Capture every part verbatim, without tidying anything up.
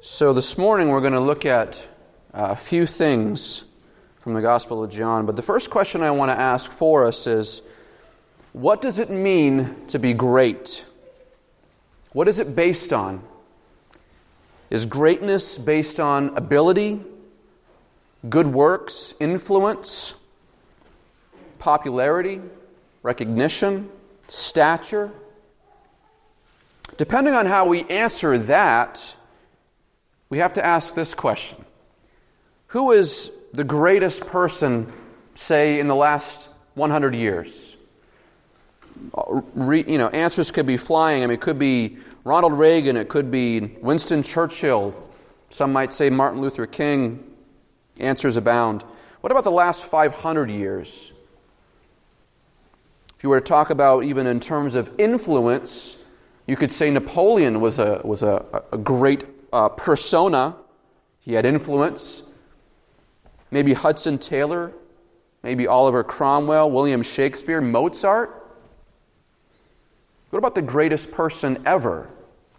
So this morning we're going to look at uh, a few things from the Gospel of John. But the first question I want to ask for us is, what does it mean to be great? What is it based on? Is greatness based on ability, good works, influence, popularity, recognition, stature? Depending on how we answer that, we have to ask this question. Who is the greatest person, say, in the last one hundred years? Re, you know, answers could be flying. I mean, it could be Ronald Reagan. It could be Winston Churchill. Some might say Martin Luther King. Answers abound. What about the last five hundred years? If you were to talk about even in terms of influence, you could say Napoleon was a was a, a great uh, persona. He had influence. Maybe Hudson Taylor, maybe Oliver Cromwell, William Shakespeare, Mozart. What about the greatest person ever?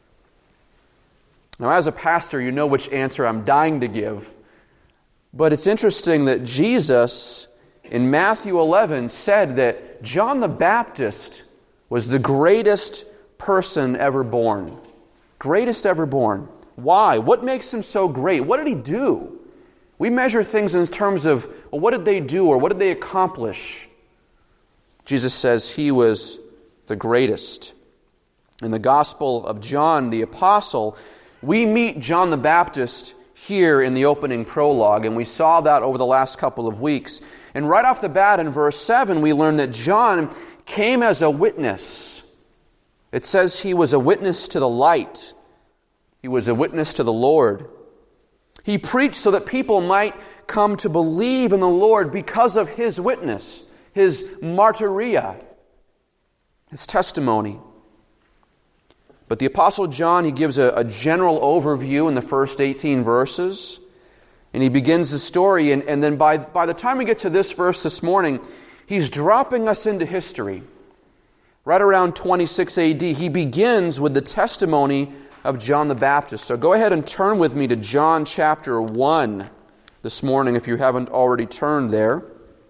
Now, as a pastor, you know which answer I'm dying to give. But it's interesting that Jesus, in Matthew eleven, said that John the Baptist was the greatest person ever born. Greatest ever born. Why? What makes him so great? What did he do? We measure things in terms of, well, what did they do or what did they accomplish? Jesus says he was the greatest. In the Gospel of John the Apostle, we meet John the Baptist here in the opening prologue, and we saw that over the last couple of weeks. And right off the bat in verse seven, we learn that John came as a witness. It says he was a witness to the light. He was a witness to the Lord. He preached so that people might come to believe in the Lord because of his witness, his martyria, his testimony. But the Apostle John, he gives a, a general overview in the first eighteen verses, and he begins the story, and, and then by, by the time we get to this verse this morning, he's dropping us into history. Right around twenty-six A D, he begins with the testimony of John the Baptist. So go ahead and turn with me to John chapter one this morning if you haven't already turned there.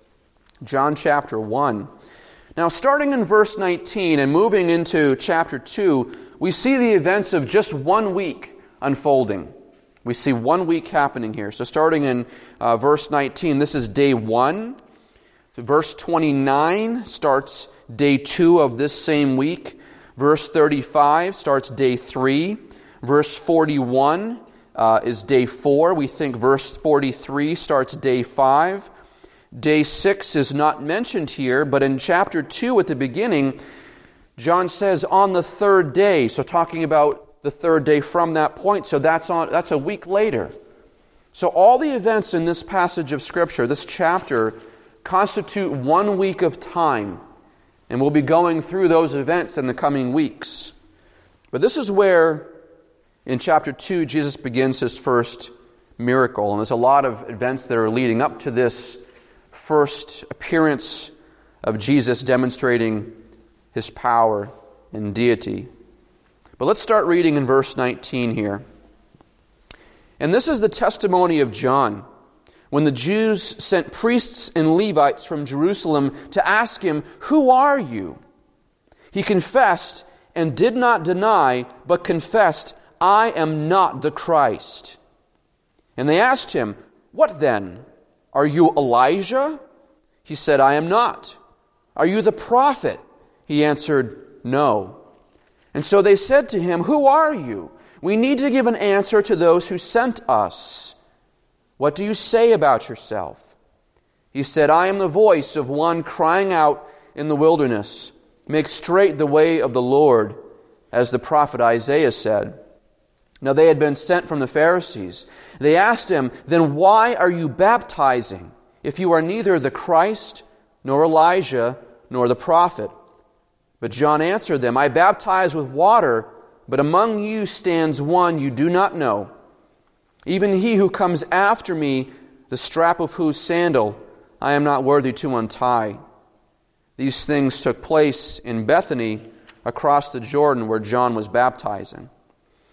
John chapter one. Now, starting in verse nineteen and moving into chapter two, we see the events of just one week unfolding. We see one week happening here. So starting in uh, verse nineteen, this is day one. Verse twenty-nine starts day two of this same week. Verse thirty-five starts day three. Verse forty-one uh, is day four. We think verse forty-three starts day five. Day six is not mentioned here, but in chapter two at the beginning, John says on the third day, so talking about the third day from that point, so that's on that's a week later. So all the events in this passage of Scripture, this chapter, constitute one week of time. And we'll be going through those events in the coming weeks. But this is where, in chapter two, Jesus begins his first miracle. And there's a lot of events that are leading up to this first appearance of Jesus demonstrating his power and deity. But let's start reading in verse nineteen here. And this is the testimony of John, when the Jews sent priests and Levites from Jerusalem to ask him, "Who are you?" He confessed and did not deny, but confessed, "I am not the Christ." And they asked him, "What then? Are you Elijah?" He said, "I am not." "Are you the prophet?" He answered, "No." And so they said to him, "Who are you? We need to give an answer to those who sent us. What do you say about yourself?" He said, "I am the voice of one crying out in the wilderness, 'Make straight the way of the Lord,' as the prophet Isaiah said." Now they had been sent from the Pharisees. They asked him, "Then why are you baptizing, if you are neither the Christ, nor Elijah, nor the prophet?" But John answered them, "I baptize with water, but among you stands one you do not know, even he who comes after me, the strap of whose sandal I am not worthy to untie." These things took place in Bethany, across the Jordan, where John was baptizing.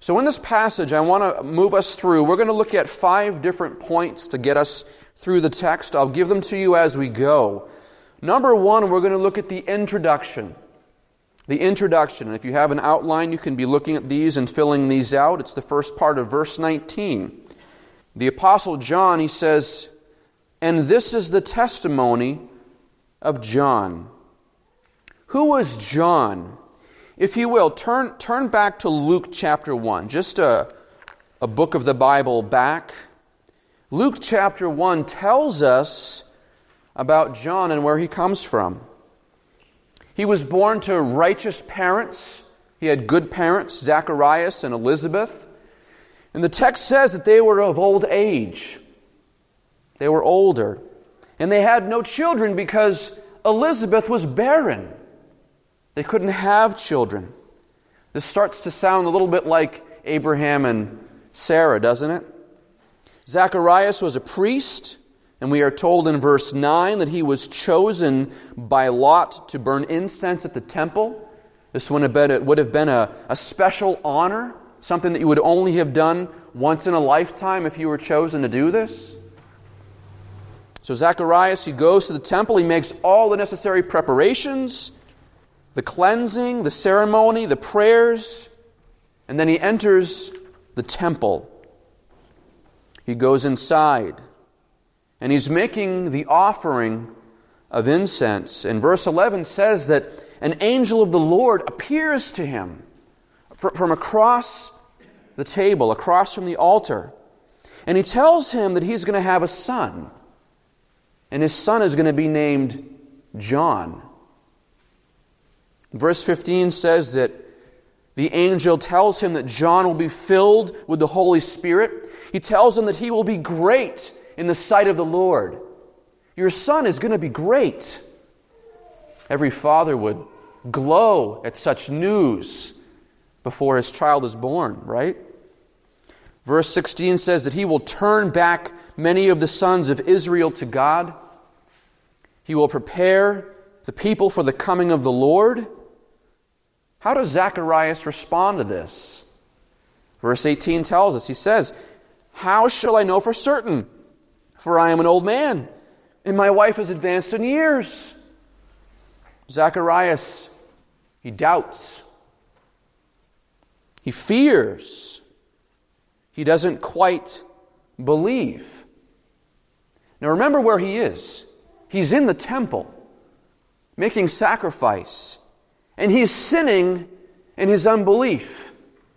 So in this passage, I want to move us through. We're going to look at five different points to get us through the text. I'll give them to you as we go. Number one, we're going to look at the introduction. The introduction. And if you have an outline, you can be looking at these and filling these out. It's the first part of verse nineteen. The Apostle John, he says, "And this is the testimony of John." Who was John? If you will, turn turn back to Luke chapter one, just a, a book of the Bible back. Luke chapter one tells us about John and where he comes from. He was born to righteous parents. He had good parents, Zacharias and Elizabeth. And the text says that they were of old age. They were older. And they had no children because Elizabeth was barren. They couldn't have children. This starts to sound a little bit like Abraham and Sarah, doesn't it? Zacharias was a priest, and we are told in verse nine that he was chosen by Lot to burn incense at the temple. This would have been, it would have been a, a special honor, something that you would only have done once in a lifetime if you were chosen to do this. So Zacharias, he goes to the temple, he makes all the necessary preparations, the cleansing, the ceremony, the prayers, and then he enters the temple. He goes inside, and he's making the offering of incense. And verse eleven says that an angel of the Lord appears to him from across the table, across from the altar. And he tells him that he's going to have a son, and his son is going to be named John. Verse fifteen says that the angel tells him that John will be filled with the Holy Spirit. He tells him that he will be great in the sight of the Lord. Your son is going to be great. Every father would glow at such news before his child is born, right? Verse sixteen says that he will turn back many of the sons of Israel to God. He will prepare the people for the coming of the Lord. How does Zacharias respond to this? Verse eighteen tells us, he says, "How shall I know for certain? For I am an old man, and my wife is advanced in years." Zacharias, he doubts. He fears. He doesn't quite believe. Now remember where he is. He's in the temple, making sacrifice. And he's sinning in his unbelief.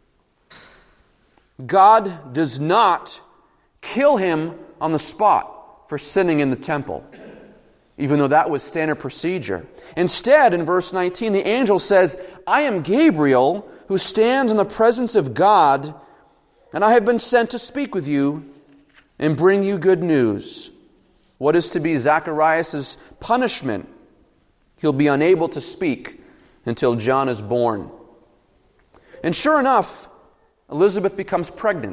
God does not kill him on the spot for sinning in the temple, even though that was standard procedure. Instead, in verse nineteen, the angel says, "I am Gabriel, who stands in the presence of God, and I have been sent to speak with you and bring you good news." What is to be Zacharias' punishment? He'll be unable to speak until John is born. And sure enough, Elizabeth becomes pregnant.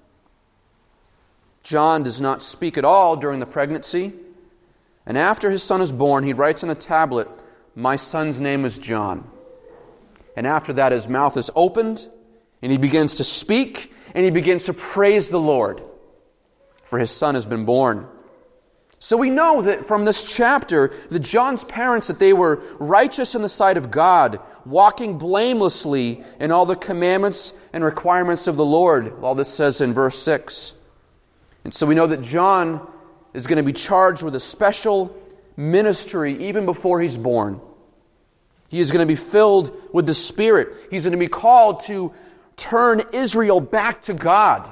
John does not speak at all during the pregnancy. And after his son is born, he writes on a tablet, "My son's name is John." And after that, his mouth is opened, and he begins to speak, and he begins to praise the Lord, for his son has been born. So we know that from this chapter, that John's parents, that they were righteous in the sight of God, walking blamelessly in all the commandments and requirements of the Lord. All this says in verse six. And so we know that John is going to be charged with a special ministry even before he's born. He is going to be filled with the Spirit. He's going to be called to turn Israel back to God.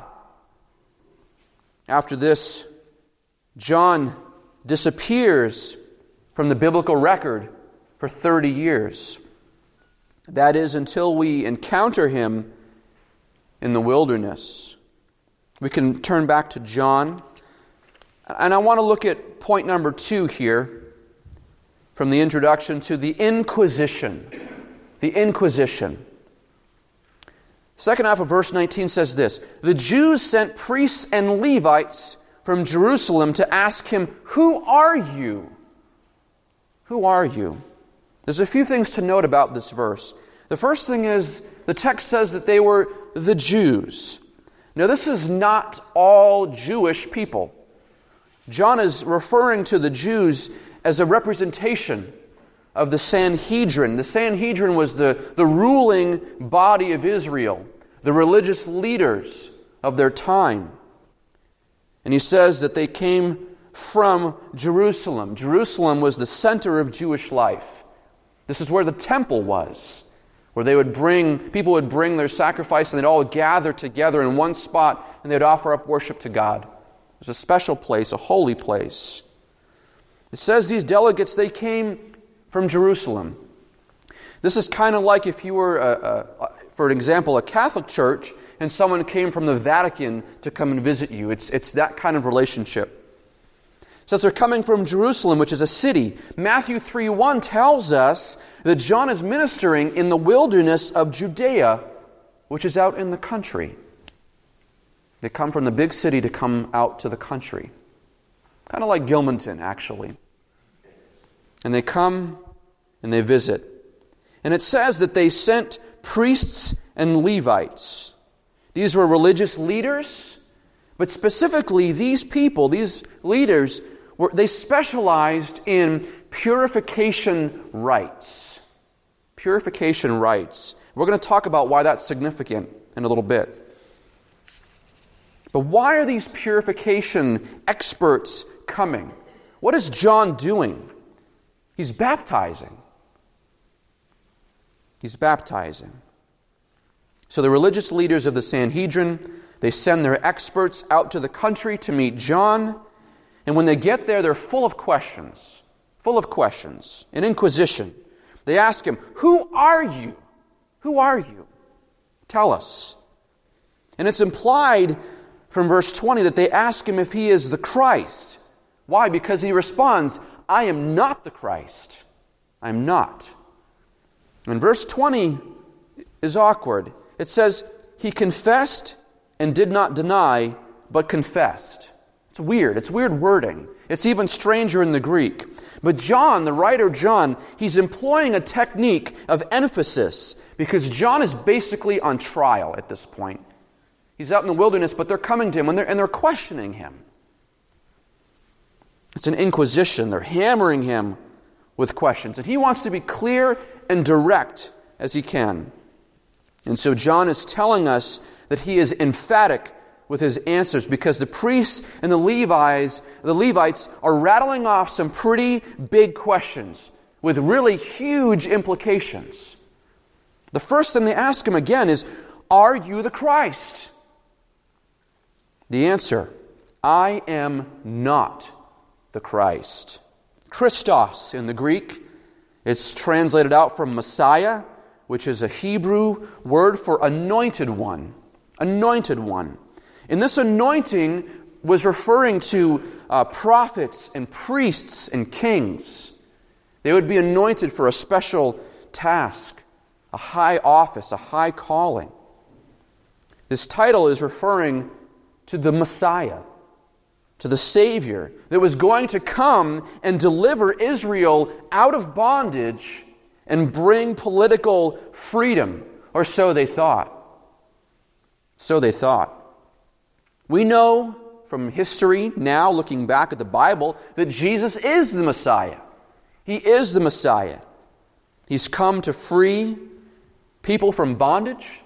After this, John disappears from the biblical record for thirty years. That is, until we encounter him in the wilderness. We can turn back to John. And I want to look at point number two here, from the introduction to the Inquisition. The Inquisition. Second half of verse nineteen says this: "The Jews sent priests and Levites from Jerusalem to ask him, 'Who are you?'" Who are you? There's a few things to note about this verse. The first thing is, the text says that they were the Jews. Now, this is not all Jewish people. John is referring to the Jews as a representation of the Sanhedrin. The Sanhedrin was the, the ruling body of Israel, the religious leaders of their time. And he says that they came from Jerusalem. Jerusalem was the center of Jewish life. This is where the temple was, where they would bring, people would bring their sacrifice and they'd all gather together in one spot and they'd offer up worship to God. It was a special place, a holy place. It says these delegates, they came from Jerusalem. This is kind of like if you were, a, a, for an example, a Catholic church and someone came from the Vatican to come and visit you. It's, it's that kind of relationship. It says they're coming from Jerusalem, which is a city. Matthew three one tells us that John is ministering in the wilderness of Judea, which is out in the country. They come from the big city to come out to the country. Kind of like Gilmanton, actually. And they come and they visit. And it says that they sent priests and Levites. These were religious leaders, but specifically these people, these leaders, were they specialized in purification rites. Purification rites. We're going to talk about why that's significant in a little bit. But why are these purification experts coming? What is John doing? He's baptizing. He's baptizing. So the religious leaders of the Sanhedrin, they send their experts out to the country to meet John. And when they get there, they're full of questions. Full of questions. An inquisition. They ask him, "Who are you? Who are you? Tell us." And it's implied from verse twenty that they ask him if he is the Christ. Why? Because he responds, "I am not the Christ. I am not." And verse twenty is awkward. It says, he confessed and did not deny, but confessed. It's weird. It's weird wording. It's even stranger in the Greek. But John, the writer John, he's employing a technique of emphasis because John is basically on trial at this point. He's out in the wilderness, but they're coming to him and they're, and they're questioning him. It's an inquisition. They're hammering him with questions. And he wants to be clear and direct as he can. And so John is telling us that he is emphatic with his answers because the priests and the Levites, the Levites are rattling off some pretty big questions with really huge implications. The first thing they ask him again is, "Are you the Christ?" The answer, "I am not the Christ." Christos in the Greek, it's translated out from Messiah, which is a Hebrew word for anointed one. Anointed one. And this anointing was referring to uh, prophets and priests and kings. They would be anointed for a special task, a high office, a high calling. This title is referring to the Messiah, to the Savior that was going to come and deliver Israel out of bondage and bring political freedom, or so they thought. So they thought. We know from history now, looking back at the Bible, that Jesus is the Messiah. He is the Messiah. He's come to free people from bondage,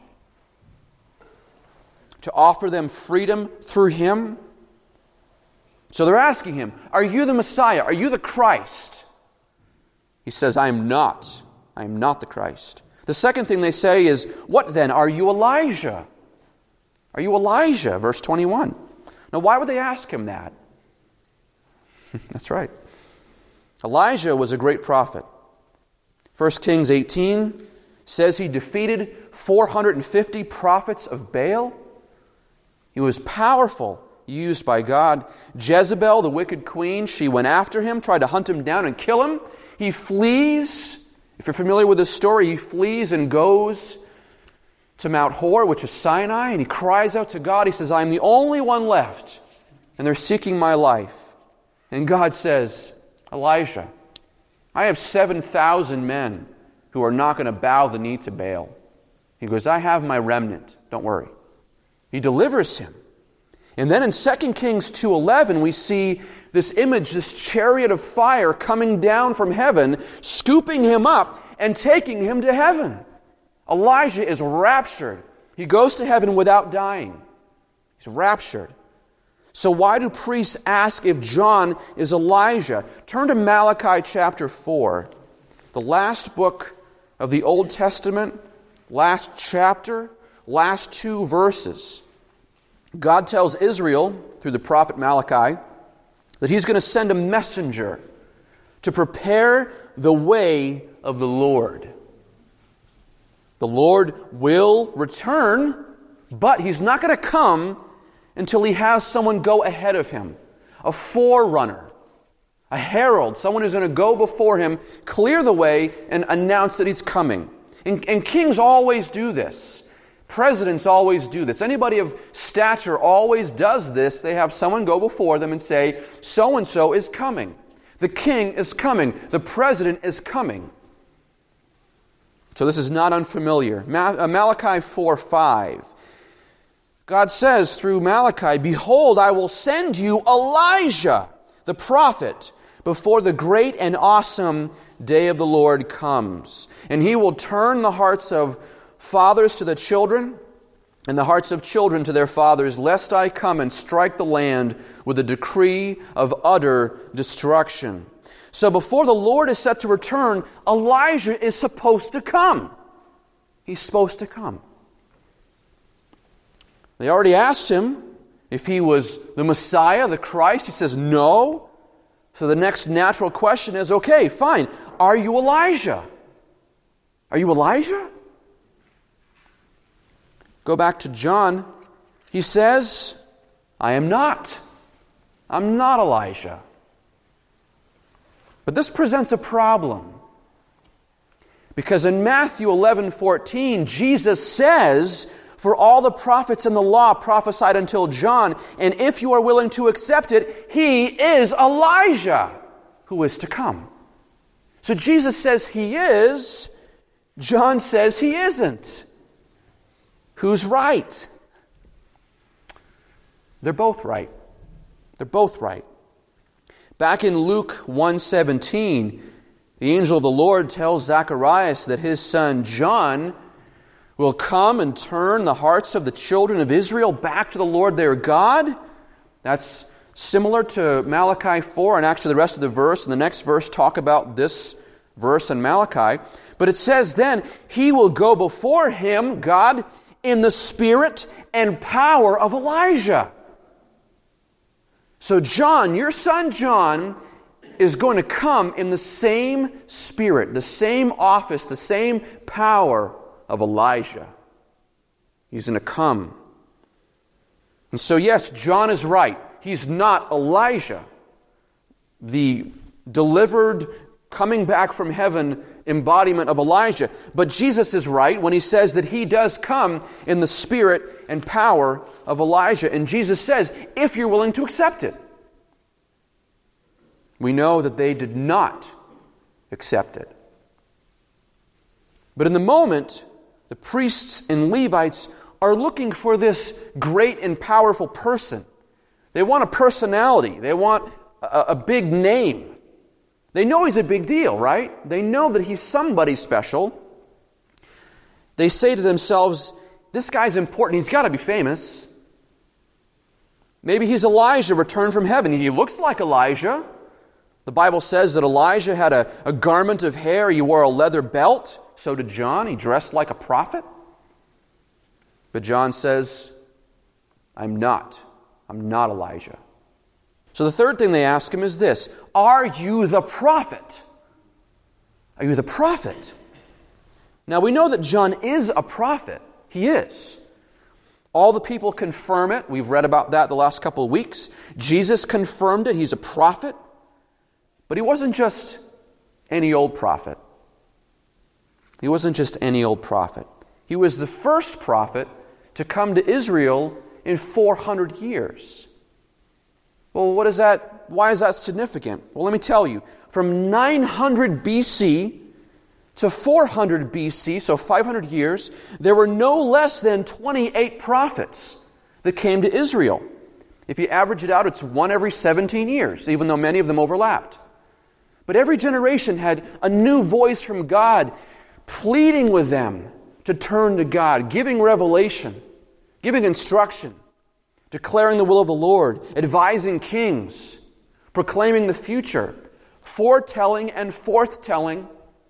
to offer them freedom through Him. So they're asking Him, "Are you the Messiah? Are you the Christ?" He says, "I am not. I am not the Christ." The second thing they say is, "What then? Are you Elijah? Are you Elijah?" Verse twenty-one. Now, why would they ask him that? That's right. Elijah was a great prophet. First Kings eighteen says he defeated four hundred fifty prophets of Baal. He was powerful, used by God. Jezebel, the wicked queen, she went after him, tried to hunt him down and kill him. He flees. If you're familiar with this story, he flees and goes to Mount Hor, which is Sinai, and he cries out to God. He says, "I'm the only one left, and they're seeking my life." And God says, "Elijah, I have seven thousand men who are not going to bow the knee to Baal." He goes, "I have my remnant. Don't worry. He delivers him. And then in Second Kings two eleven, we see this image, this chariot of fire coming down from heaven, scooping him up and taking him to heaven. Elijah is raptured. He goes to heaven without dying. He's raptured. So why do priests ask if John is Elijah? Turn to Malachi chapter four, the last book of the Old Testament, last chapter, last two verses. God tells Israel, through the prophet Malachi, that He's going to send a messenger to prepare the way of the Lord. The Lord will return, but He's not going to come until He has someone go ahead of Him. A forerunner, a herald, someone who's going to go before Him, clear the way, and announce that He's coming. And, and kings always do this. Presidents always do this. Anybody of stature always does this. They have someone go before them and say, so-and-so is coming. The king is coming. The president is coming. So this is not unfamiliar. Malachi four five. God says through Malachi, behold, I will send you Elijah, the prophet, before the great and awesome day of the Lord comes. And he will turn the hearts of fathers to the children, and the hearts of children to their fathers, lest I come and strike the land with a decree of utter destruction. So before the Lord is set to return, Elijah is supposed to come. He's supposed to come. They already asked him if he was the Messiah, the Christ. He says no. So the next natural question is, okay, fine. Are you Elijah? Are you Elijah? Go back to John. He says, I am not. I'm not Elijah. But this presents a problem. Because in Matthew eleven fourteen, Jesus says, for all the prophets in the law prophesied until John, and if you are willing to accept it, he is Elijah who is to come. So Jesus says he is. John says he isn't. Who's right? They're both right. They're both right. Back in Luke one seventeen, the angel of the Lord tells Zacharias that his son John will come and turn the hearts of the children of Israel back to the Lord their God. That's similar to Malachi four, and actually the rest of the verse and the next verse talk about this verse in Malachi. But it says then, he will go before him, God, in the spirit and power of Elijah. So John, your son John, is going to come in the same spirit, the same office, the same power of Elijah. He's going to come. And so yes, John is right. He's not Elijah, the delivered, coming back from heaven embodiment of Elijah. But Jesus is right when he says that he does come in the spirit and power of Elijah. And Jesus says, if you're willing to accept it. We know that they did not accept it. But in the moment, the priests and Levites are looking for this great and powerful person. They want a personality. They want a, a big name. They know he's a big deal, right? They know that he's somebody special. They say to themselves, this guy's important. He's got to be famous. Maybe he's Elijah returned from heaven. He looks like Elijah. The Bible says that Elijah had a, a garment of hair. He wore a leather belt. So did John. He dressed like a prophet. But John says, I'm not. I'm not Elijah. So the third thing they ask him is this: are you the prophet? Are you the prophet? Now we know that John is a prophet. He is. All the people confirm it. We've read about that the last couple of weeks. Jesus confirmed it. He's a prophet. But he wasn't just any old prophet. He wasn't just any old prophet. He was the first prophet to come to Israel in four hundred years. Well, what is that? Why is that significant? Well, let me tell you. From nine hundred B C to four hundred B C, so five hundred years, there were no less than twenty-eight prophets that came to Israel. If you average it out, it's one every seventeen years, even though many of them overlapped. But every generation had a new voice from God, pleading with them to turn to God, giving revelation, giving instruction, declaring the will of the Lord, advising kings, proclaiming the future, foretelling and forthtelling.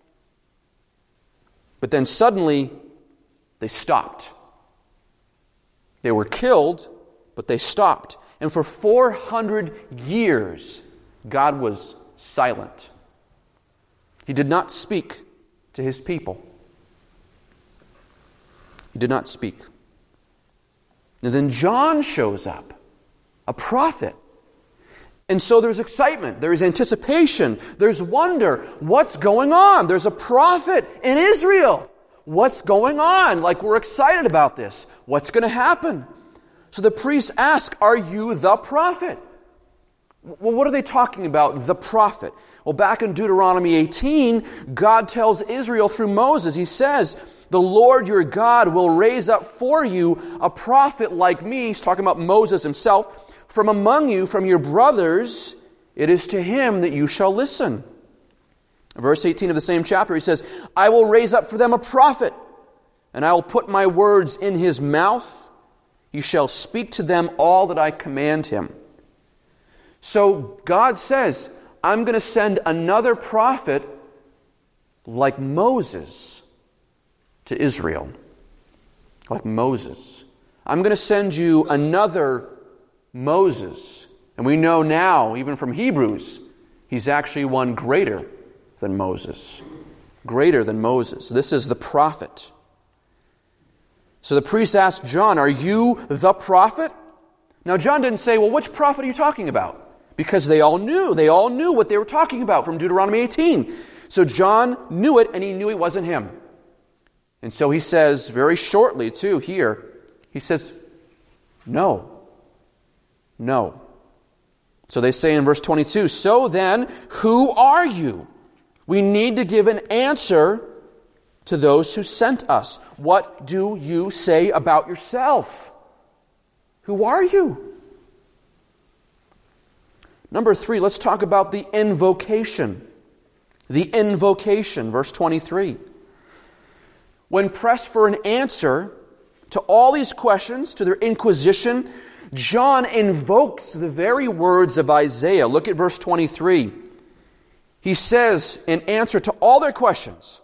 But then suddenly, they stopped. They were killed, but they stopped. And for four hundred years, God was silent. He did not speak to His people. He did not speak. And then John shows up, a prophet. And so there's excitement, there's anticipation, there's wonder. What's going on? There's a prophet in Israel. What's going on? Like, we're excited about this. What's going to happen? So the priests ask, are you the prophet? Well, what are they talking about, the prophet? Well, back in Deuteronomy eighteen, God tells Israel through Moses, He says, the Lord your God will raise up for you a prophet like me. He's talking about Moses himself. From among you, from your brothers, it is to him that you shall listen. Verse eighteen of the same chapter, he says, I will raise up for them a prophet, and I will put my words in his mouth. He shall speak to them all that I command him. So God says, I'm going to send another prophet like Moses to Israel. Like Moses. I'm going to send you another Moses. And we know now, even from Hebrews, he's actually one greater than Moses. Greater than Moses. This is the prophet. So the priest asked John, are you the prophet? Now John didn't say, well, which prophet are you talking about? Because they all knew. They all knew what they were talking about from Deuteronomy eighteen. So John knew it, and he knew it wasn't him. And so he says, very shortly too, here, he says, no. No. So they say in verse twenty-two, so then, who are you? We need to give an answer to those who sent us. What do you say about yourself? Who are you? Number three, let's talk about the invocation. The invocation, verse twenty-three. When pressed for an answer to all these questions, to their inquisition, John invokes the very words of Isaiah. Look at verse twenty-three. He says, in answer to all their questions,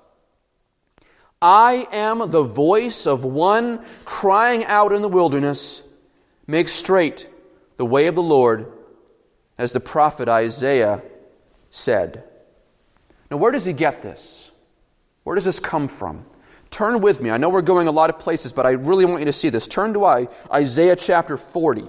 I am the voice of one crying out in the wilderness, make straight the way of the Lord, as the prophet Isaiah said. Now, where does he get this? Where does this come from? Turn with me. I know we're going a lot of places, but I really want you to see this. Turn to Isaiah chapter forty.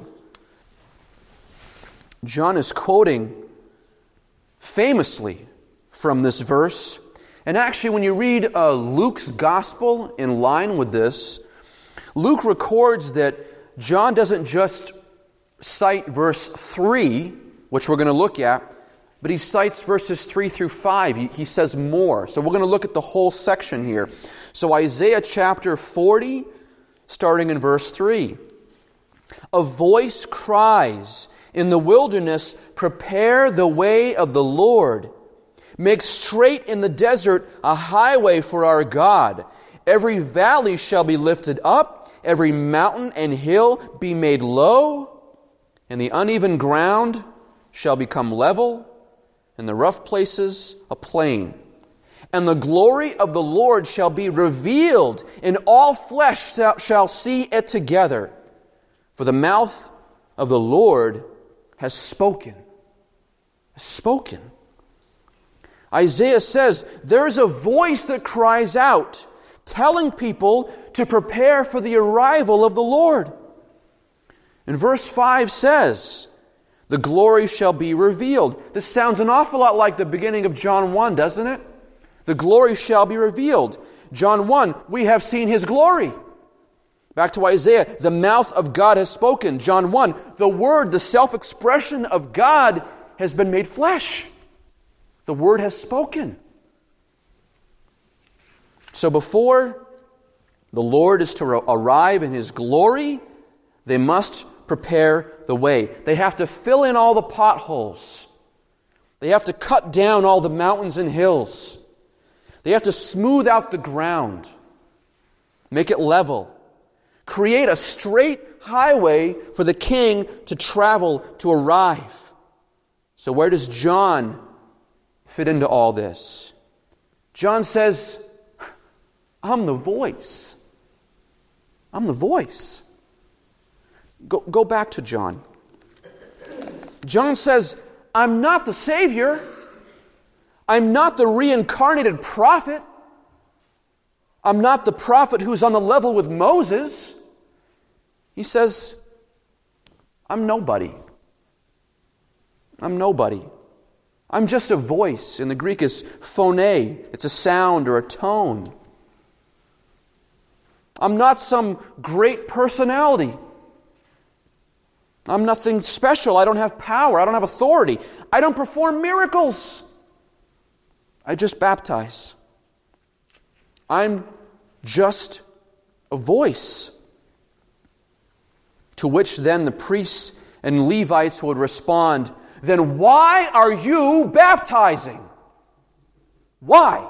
John is quoting famously from this verse. And actually, when you read uh, Luke's gospel in line with this, Luke records that John doesn't just cite verse three, which we're going to look at, but he cites verses three through five. He, he says more. So we're going to look at the whole section here. So Isaiah chapter forty, starting in verse three. A voice cries in the wilderness, prepare the way of the Lord. Make straight in the desert a highway for our God. Every valley shall be lifted up, every mountain and hill be made low, and the uneven ground shall become level, and the rough places a plain. And the glory of the Lord shall be revealed, and all flesh shall see it together. For the mouth of the Lord has spoken. Has spoken. Isaiah says, there's a voice that cries out, telling people to prepare for the arrival of the Lord. And verse five says, the glory shall be revealed. This sounds an awful lot like the beginning of John one, doesn't it? The glory shall be revealed. John one, we have seen His glory. Back to Isaiah, the mouth of God has spoken. John one, the Word, the self-expression of God has been made flesh. The Word has spoken. So before the Lord is to arrive in His glory, they must prepare the way. They have to fill in all the potholes. They have to cut down all the mountains and hills. They have to smooth out the ground, make it level, create a straight highway for the king to travel, to arrive. So where does John fit into all this? John says, I'm the voice. I'm the voice. Go, go back to John. John says, I'm not the Savior. I'm not the reincarnated prophet. I'm not the prophet who's on the level with Moses. He says, I'm nobody. I'm nobody. I'm just a voice. In the Greek is phone. It's a sound or a tone. I'm not some great personality. I'm nothing special. I don't have power. I don't have authority. I don't perform miracles. I just baptize. I'm just a voice. To which then the priests and Levites would respond, then why are you baptizing? Why?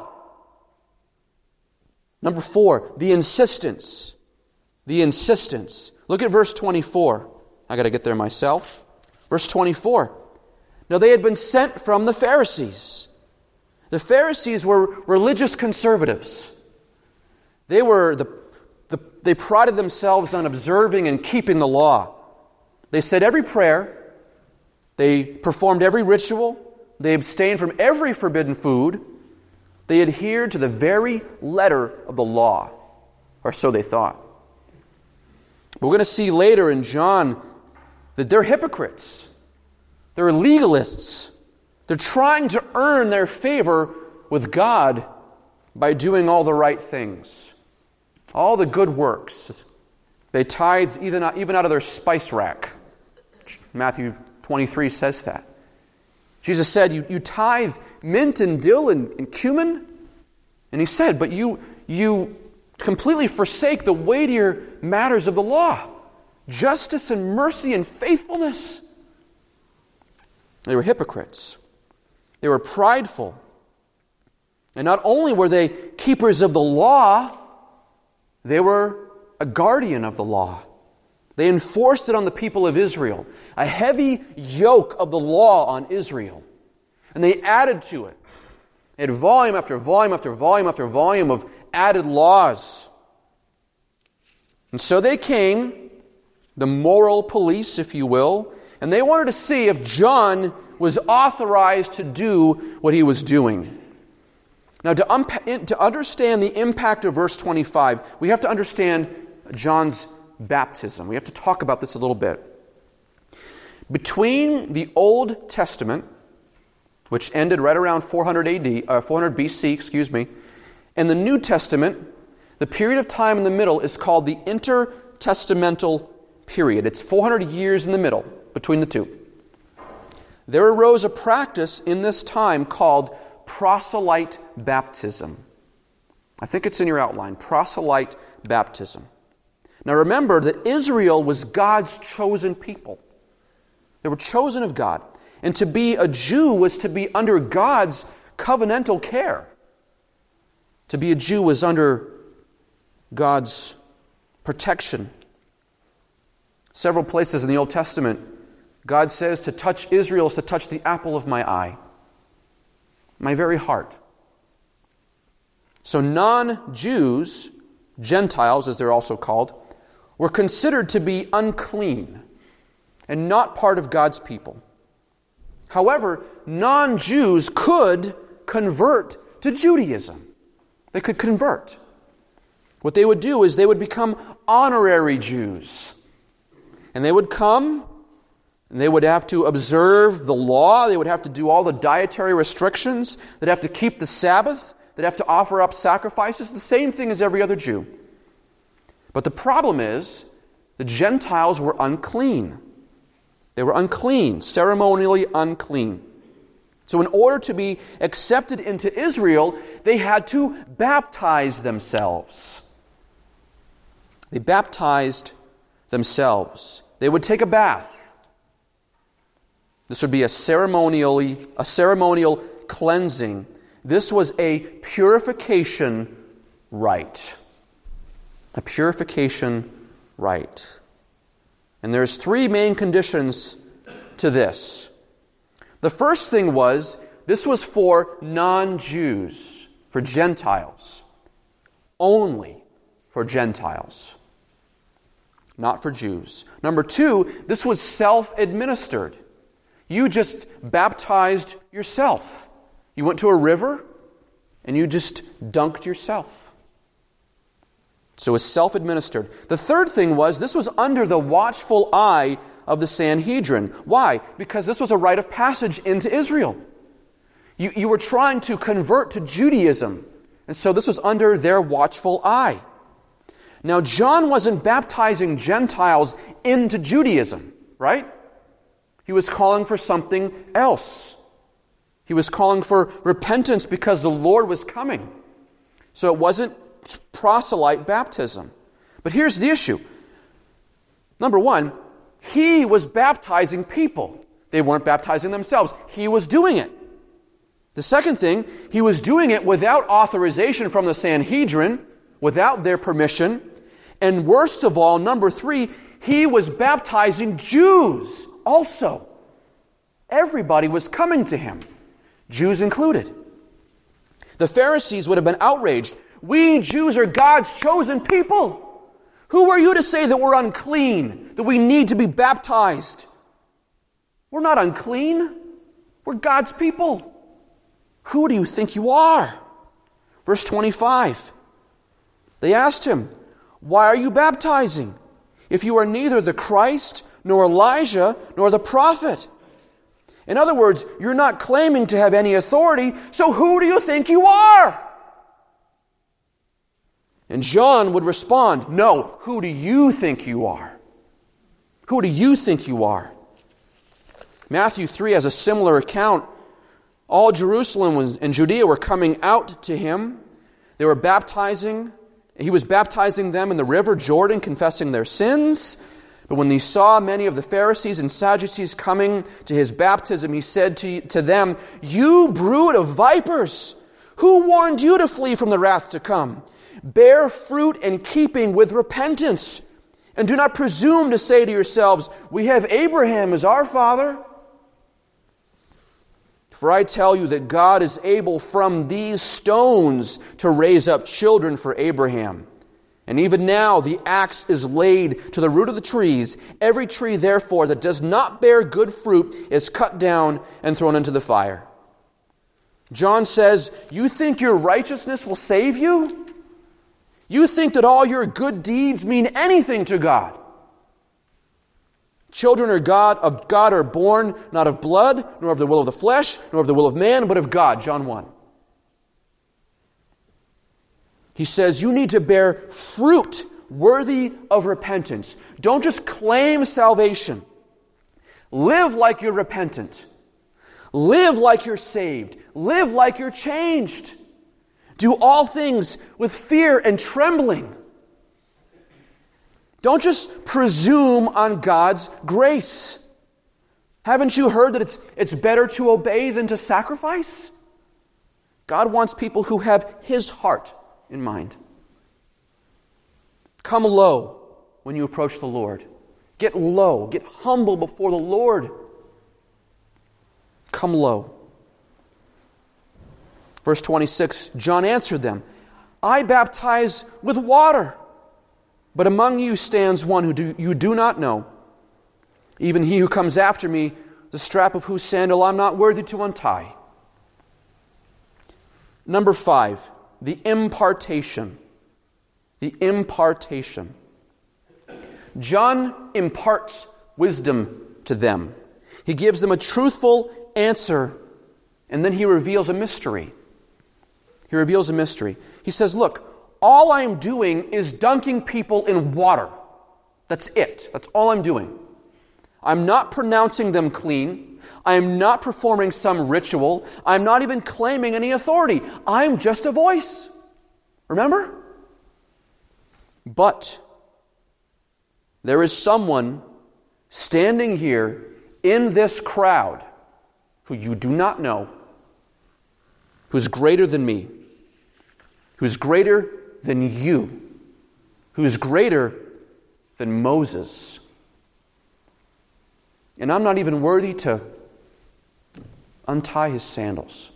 Number four, the insistence. The insistence. Look at verse twenty-four. I got to get there myself. Verse twenty-four. Now they had been sent from the Pharisees. The Pharisees were religious conservatives. They were the, the they prided themselves on observing and keeping the law. They said every prayer. They performed every ritual. They abstained from every forbidden food. They adhered to the very letter of the law, or so they thought. We're going to see later in John that they're hypocrites. They're legalists. They're trying to earn their favor with God by doing all the right things, all the good works. They tithe even out, even out of their spice rack. Matthew twenty-three says that. Jesus said, you, you tithe mint and dill and, and cumin? And He said, but you, you completely forsake the weightier matters of the law. Justice and mercy and faithfulness. They were hypocrites. They were prideful. And not only were they keepers of the law, they were a guardian of the law. They enforced it on the people of Israel. A heavy yoke of the law on Israel. And they added to it. They had volume after volume after volume after volume of added laws. And so they came, the moral police, if you will, and they wanted to see if John was authorized to do what he was doing. Now, to, unpa- to understand the impact of verse twenty-five, we have to understand John's baptism. We have to talk about this a little bit. Between the Old Testament, which ended right around four hundred A D, uh, four hundred B C, excuse me, and the New Testament, the period of time in the middle is called the intertestamental period. It's four hundred years in the middle between the two. There arose a practice in this time called proselyte baptism. I think it's in your outline, proselyte baptism. Now remember that Israel was God's chosen people. They were chosen of God. And to be a Jew was to be under God's covenantal care. To be a Jew was under God's protection. Several places in the Old Testament, God says to touch Israel is to touch the apple of my eye, my very heart. So non-Jews, Gentiles as they're also called, were considered to be unclean and not part of God's people. However, non-Jews could convert to Judaism. They could convert. What they would do is they would become honorary Jews. And they would come, and they would have to observe the law. They would have to do all the dietary restrictions. They'd have to keep the Sabbath. They'd have to offer up sacrifices. The same thing as every other Jew. But the problem is, the Gentiles were unclean. They were unclean, ceremonially unclean. So in order to be accepted into Israel, they had to baptize themselves. They baptized themselves. They would take a bath. This would be a ceremonially, a ceremonial cleansing. This was a purification rite. A purification rite. And there's three main conditions to this. The first thing was, this was for non-Jews, for Gentiles. Only for Gentiles. Not for Jews. Number two, this was self-administered. You just baptized yourself. You went to a river and you just dunked yourself. So it was self-administered. The third thing was, this was under the watchful eye of the Sanhedrin. Why? Because this was a rite of passage into Israel. You, you were trying to convert to Judaism, and so this was under their watchful eye. Now, John wasn't baptizing Gentiles into Judaism, right? He was calling for something else. He was calling for repentance because the Lord was coming. So it wasn't proselyte baptism. But here's the issue. Number one, he was baptizing people. They weren't baptizing themselves. He was doing it. The second thing, he was doing it without authorization from the Sanhedrin, without their permission. And worst of all, number three, he was baptizing Jews also. Everybody was coming to him, Jews included. The Pharisees would have been outraged. We Jews are God's chosen people. Who are you to say that we're unclean, that we need to be baptized? We're not unclean. We're God's people. Who do you think you are? Verse twenty-five. They asked him, why are you baptizing, if you are neither the Christ, nor Elijah, nor the prophet? In other words, you're not claiming to have any authority, so who do you think you are? And John would respond, no, who do you think you are? Who do you think you are? Matthew three has a similar account. All Jerusalem and Judea were coming out to him. They were baptizing. He was baptizing them in the river Jordan, confessing their sins. But when he saw many of the Pharisees and Sadducees coming to his baptism, he said to, to them, you brood of vipers, who warned you to flee from the wrath to come? Bear fruit in keeping with repentance. And do not presume to say to yourselves, we have Abraham as our father. For I tell you that God is able from these stones to raise up children for Abraham. And even now the axe is laid to the root of the trees. Every tree, therefore, that does not bear good fruit is cut down and thrown into the fire. John says, you think your righteousness will save you? You think that all your good deeds mean anything to God? Children are God of God are born not of blood, nor of the will of the flesh, nor of the will of man, but of God. John one. He says you need to bear fruit worthy of repentance. Don't just claim salvation. Live like you're repentant. Live like you're saved. Live like you're changed. Do all things with fear and trembling. Don't just presume on God's grace. Haven't you heard that it's, it's better to obey than to sacrifice? God wants people who have His heart in mind. Come low when you approach the Lord. Get low. Get humble before the Lord. Come low. Verse twenty-six, John answered them, I baptize with water, but among you stands one who do, you do not know, even he who comes after me, the strap of whose sandal I'm not worthy to untie. Number five, the impartation. The impartation. John imparts wisdom to them. He gives them a truthful answer, and then he reveals a mystery. He reveals a mystery. He says, look, all I'm doing is dunking people in water. That's it. That's all I'm doing. I'm not pronouncing them clean. I am not performing some ritual. I'm not even claiming any authority. I'm just a voice. Remember? But there is someone standing here in this crowd who you do not know, who's greater than me, who's greater than you, who's greater than Moses. And I'm not even worthy to untie his sandals.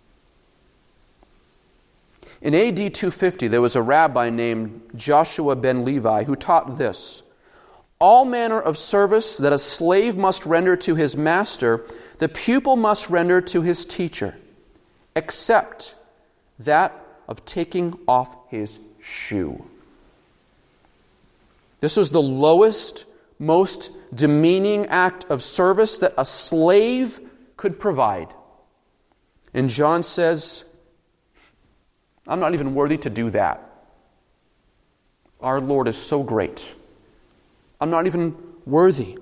In A D two fifty, there was a rabbi named Joshua ben Levi who taught this: all manner of service that a slave must render to his master, the pupil must render to his teacher, except that of taking off his shoe. This was the lowest, most demeaning act of service that a slave could provide. And John says, I'm not even worthy to do that. Our Lord is so great. I'm not even worthy.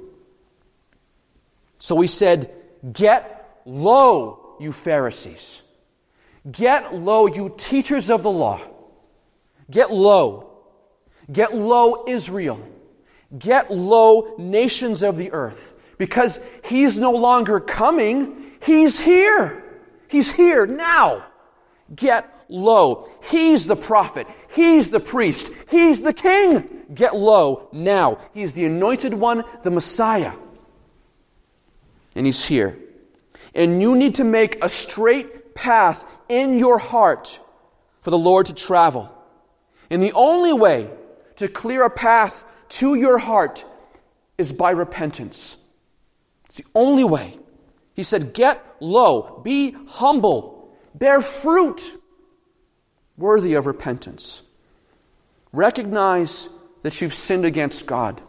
So he said, get low, you Pharisees. Get low, you teachers of the law. Get low. Get low, Israel. Get low, nations of the earth. Because he's no longer coming. He's here. He's here now. Get low. He's the prophet. He's the priest. He's the king. Get low now. He's the anointed one, the Messiah. And he's here. And you need to make a straight path in your heart for the Lord to travel. And the only way to clear a path to your heart is by repentance. It's the only way. He said, get low, be humble, bear fruit worthy of repentance. Recognize that you've sinned against God.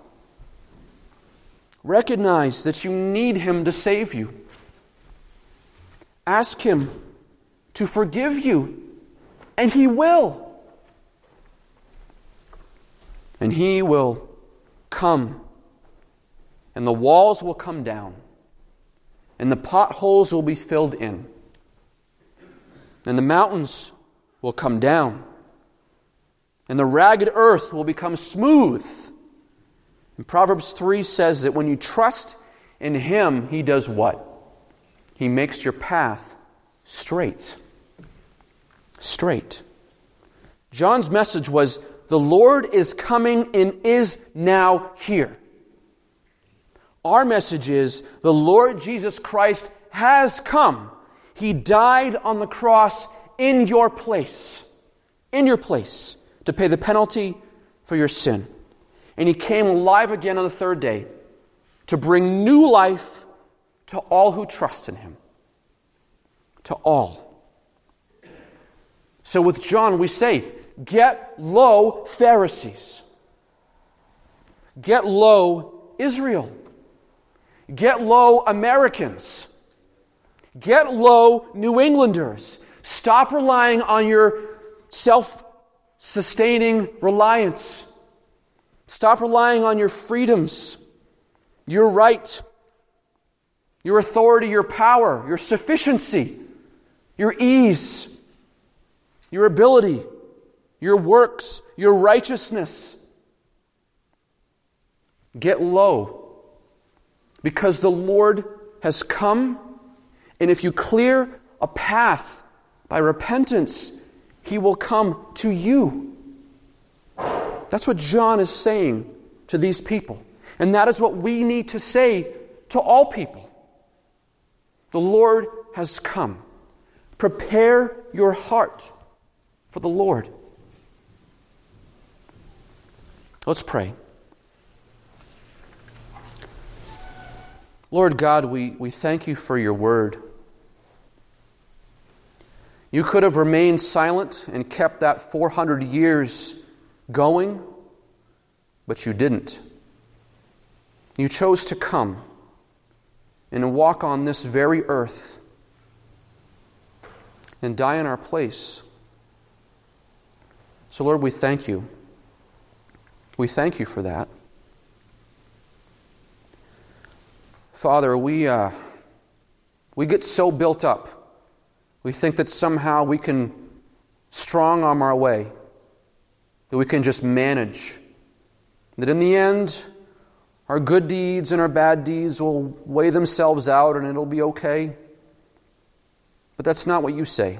Recognize that you need Him to save you. Ask Him to forgive you, and He will. And He will come, and the walls will come down, and the potholes will be filled in, and the mountains will come down, and the ragged earth will become smooth. And Proverbs three says that when you trust in Him, He does what? He makes your path straight. Straight. John's message was, the Lord is coming and is now here. Our message is, the Lord Jesus Christ has come. He died on the cross in your place. In your place. To pay the penalty for your sin. And He came alive again on the third day to bring new life to all who trust in Him. To all. So with John we say, get low, Pharisees. Get low, Israel. Get low, Americans. Get low, New Englanders. Stop relying on your self-sustaining reliance. Stop relying on your freedoms, your right, your authority, your power, your sufficiency, your ease, your ability, your works, your righteousness. Get low, because the Lord has come, and if you clear a path by repentance, He will come to you. That's what John is saying to these people. And that is what we need to say to all people. The Lord has come. Prepare your heart for the Lord. Let's pray. Lord God, we, we thank You for Your word. You could have remained silent and kept that four hundred years going, but You didn't. You chose to come and walk on this very earth and die in our place. So Lord, we thank You. We thank You for that. Father, we uh, We get so built up. We think that somehow we can strong arm our way, that we can just manage, that in the end, our good deeds and our bad deeds will weigh themselves out and it'll be okay. But that's not what you say.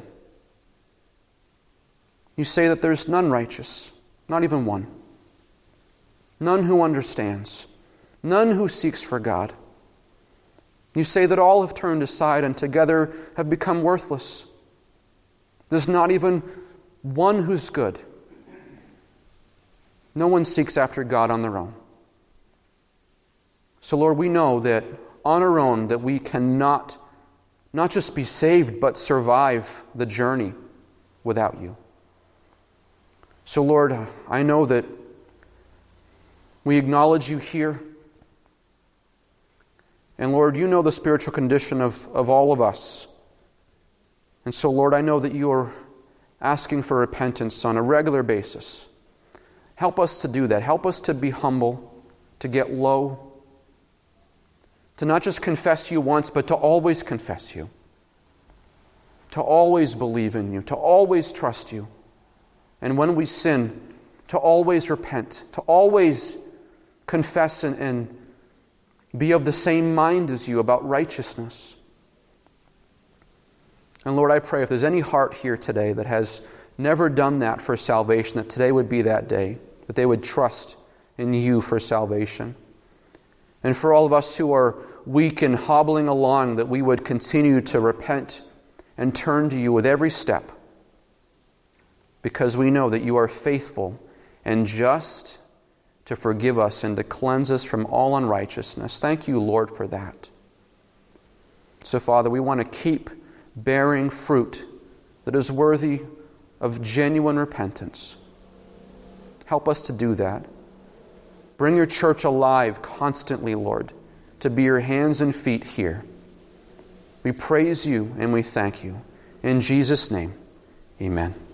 You say that there's none righteous, not even one. None who understands, none who seeks for God. You say that all have turned aside and together have become worthless. There's not even one who's good. No one seeks after God on their own. So Lord, we know that on our own that we cannot not just be saved, but survive the journey without you. So Lord, I know that we acknowledge you here. And Lord, you know the spiritual condition of, of all of us. And so Lord, I know that you are asking for repentance on a regular basis. Help us to do that. Help us to be humble, to get low, to not just confess you once, but to always confess you, to always believe in you, to always trust you. And when we sin, to always repent, to always confess and, and be of the same mind as you about righteousness. And Lord, I pray if there's any heart here today that has never done that for salvation, that today would be that day, that they would trust in you for salvation. And for all of us who are weak and hobbling along, that we would continue to repent and turn to you with every step, because we know that you are faithful and just to forgive us and to cleanse us from all unrighteousness. Thank you, Lord, for that. So, Father, we want to keep bearing fruit that is worthy of genuine repentance. Help us to do that. Bring your church alive constantly, Lord, to be your hands and feet here. We praise you and we thank you. In Jesus' name, amen.